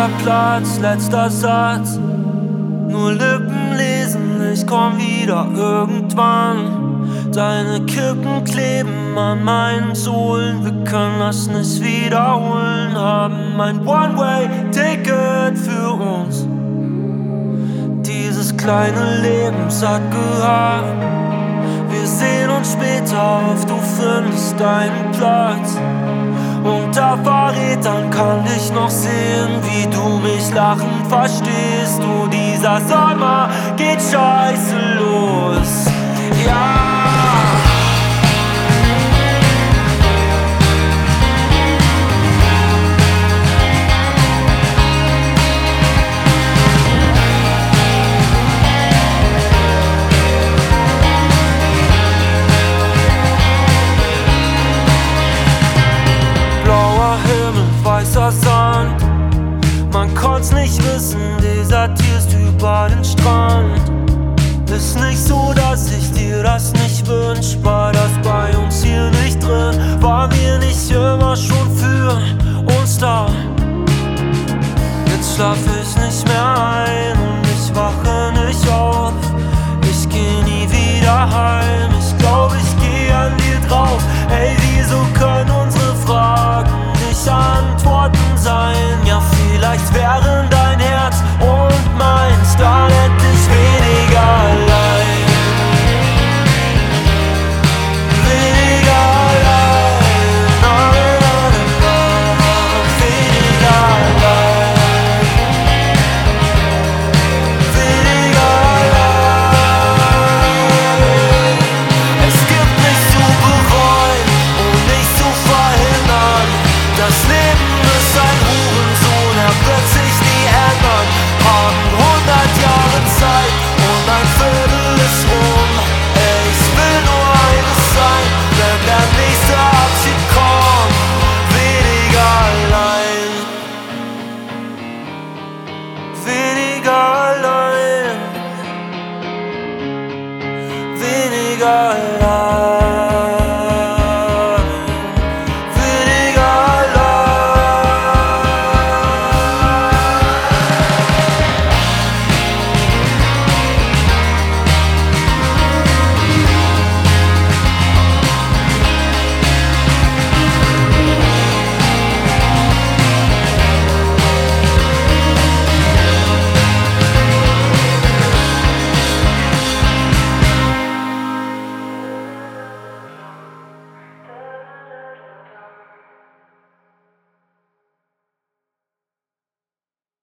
letzter Platz, letzter Satz. Nur Lippen lesen, ich komm wieder irgendwann. Deine Kippen kleben an meinen Sohlen, wir können das nicht wiederholen. Haben ein One-Way-Ticket für uns. Dieses kleine Leben hat gehört. Wir sehen uns später auf, du findest deinen Platz. Unter Verrätern kann ich noch sehen, wie du mich lachend verstehst. Du, dieser Sommer geht scheiße los. Ja.